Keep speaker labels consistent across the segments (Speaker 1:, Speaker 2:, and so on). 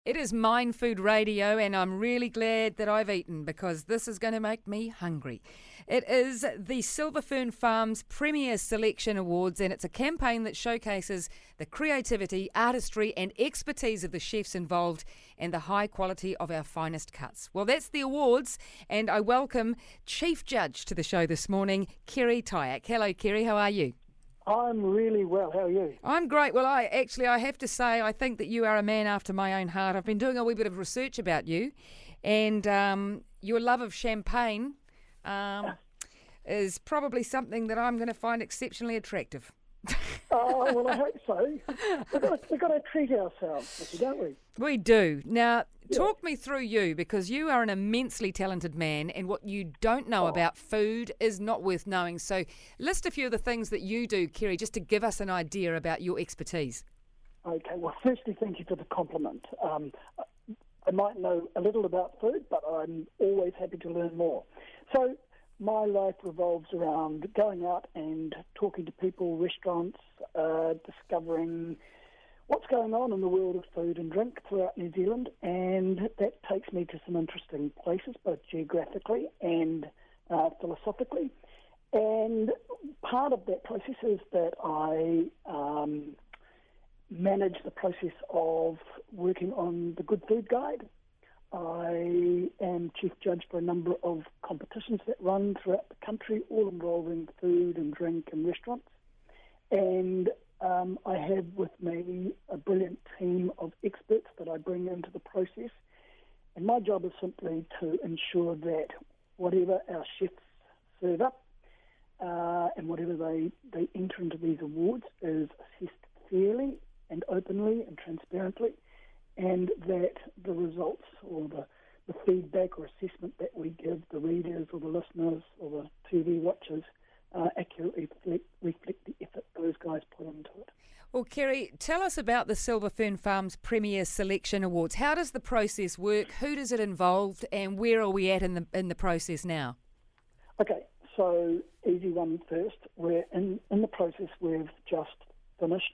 Speaker 1: It is Mind Food Radio, and I'm really glad that I've eaten because this is going to make me hungry. It is the Silver Fern Farms Premier Selection Awards, and it's a campaign that showcases the creativity, artistry, and expertise of the chefs involved and the high quality of our finest cuts. Well, that's the awards, and I welcome Chief Judge to the show this morning, Kerry Tyack. Hello, Kerry, how are you?
Speaker 2: I'm really well. How are you?
Speaker 1: I'm great. Well, I have to say, I think that you are a man after my own heart. I've been doing a wee bit of research about you, and your love of champagne is probably something that I'm going to find exceptionally attractive.
Speaker 2: Oh, well, I hope so. We've got to treat ourselves, don't we?
Speaker 1: We do. Now, talk me through you, because you are an immensely talented man, and what you don't know about food is not worth knowing. So list a few of the things that you do, Kerry, just to give us an idea about your expertise.
Speaker 2: Okay, well, firstly, thank you for the compliment. I might know a little about food, but I'm always happy to learn more. So my life revolves around going out and talking to people, restaurants, discovering what's going on in the world of food and drink throughout New Zealand, and that takes me to some interesting places, both geographically and philosophically. And part of that process is that I manage the process of working on the Good Food Guide. I am chief judge for a number of competitions that run throughout the country, all involving food and drink and restaurants. And I have with me a brilliant team of experts that I bring into the process. And my job is simply to ensure that whatever our chefs serve up and whatever they enter into these awards is assessed fairly and openly and transparently, and that the results or the feedback or assessment that we give the readers or the listeners or the TV watchers accurately reflect the effort those guys put into it.
Speaker 1: Well, Kerry, tell us about the Silver Fern Farms Premier Selection Awards. How does the process work? Who does it involve? And where are we at in the process now?
Speaker 2: Okay, so easy one first. We're in the process. We've just finished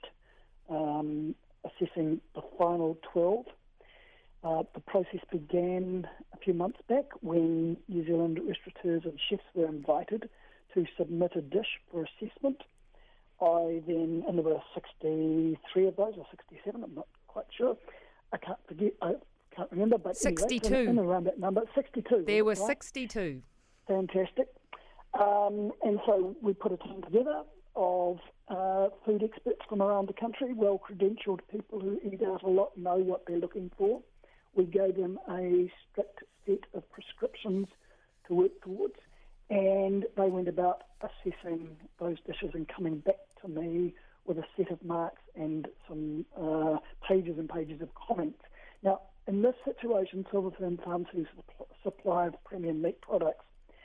Speaker 2: assessing the final 12. The process began a few months back when New Zealand restaurateurs and chefs were invited to submit a dish for assessment. And there were 63 of those, or 67, I'm not quite sure. I can't remember, but
Speaker 1: 62.
Speaker 2: Anyway, in around that number, 62.
Speaker 1: There were
Speaker 2: right?
Speaker 1: 62.
Speaker 2: Fantastic. And so we put a team together of food experts from around the country, well-credentialed people who eat out a lot, know what they're looking for. We gave them a strict set of prescriptions to work towards, and they went about assessing those dishes and coming back to me with a set of marks and some pages and pages of comments. Now, in this situation, Silver Fern Farms, who's the supplier of premium meat products,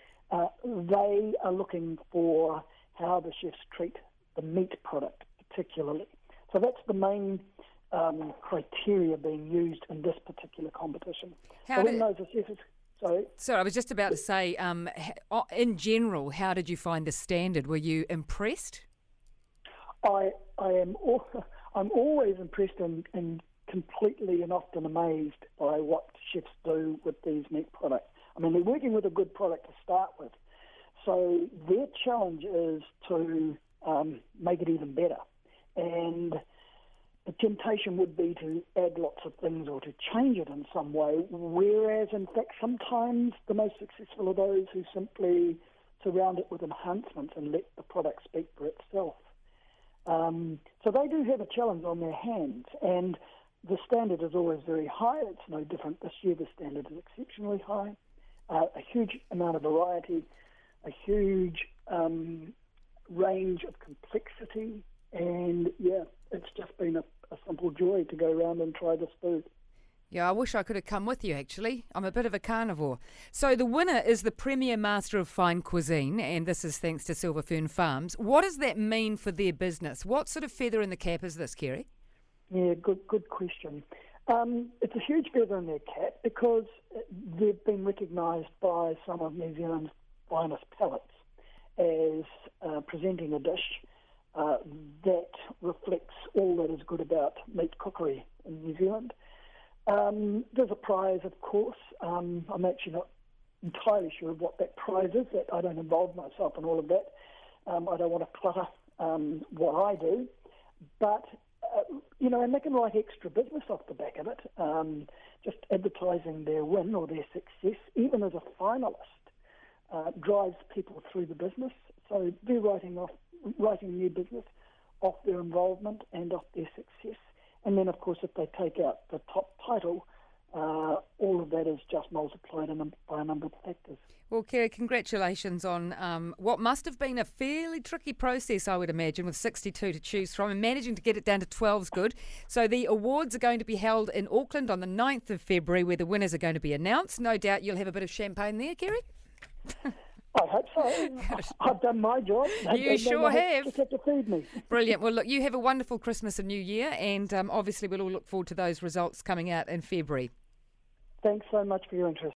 Speaker 2: they are looking for how the chefs treat the meat product particularly. So that's the main criteria being used in this particular competition.
Speaker 1: So I was just about to say, in general, how did you find the standard? Were you impressed?
Speaker 2: I'm always impressed and completely and often amazed by what chefs do with these meat products. I mean, they're working with a good product to start with. So their challenge is to make it even better. And the temptation would be to add lots of things or to change it in some way, whereas, in fact, sometimes the most successful are those who simply surround it with enhancements and let the product speak for itself. So they do have a challenge on their hands, and the standard is always very high. It's no different this year. The standard is exceptionally high. A huge amount of variety, a huge range of complexity, and it's just been a simple joy to go around and try this food.
Speaker 1: Yeah, I wish I could have come with you, actually. I'm a bit of a carnivore. So the winner is the Premier Master of Fine Cuisine, and this is thanks to Silver Fern Farms. What does that mean for their business? What sort of feather in the cap is this, Kerry?
Speaker 2: Yeah, good question. It's a huge feather in their cap because they've been recognised by some of New Zealand's finest palates as presenting a dish that reflects all that is good about meat cookery in New Zealand. There's a prize, of course. I'm actually not entirely sure of what that prize is. That I don't involve myself in all of that. I don't want to clutter what I do. But, and they can write extra business off the back of it. Just advertising their win or their success, even as a finalist, drives people through the business. So they're writing new business off their involvement and off their success. And then, of course, if they take out the top title, all of that is just multiplied by a number of factors.
Speaker 1: Well, Kerry, congratulations on what must have been a fairly tricky process, I would imagine, with 62 to choose from, and managing to get it down to 12's good. So the awards are going to be held in Auckland on the 9th of February, where the winners are going to be announced. No doubt you'll have a bit of champagne there, Kerry?
Speaker 2: I hope so. I've done my job.
Speaker 1: You sure have.
Speaker 2: Just have to feed me.
Speaker 1: Brilliant. Well, look, you have a wonderful Christmas and New Year, and obviously we'll all look forward to those results coming out in February.
Speaker 2: Thanks so much for your interest.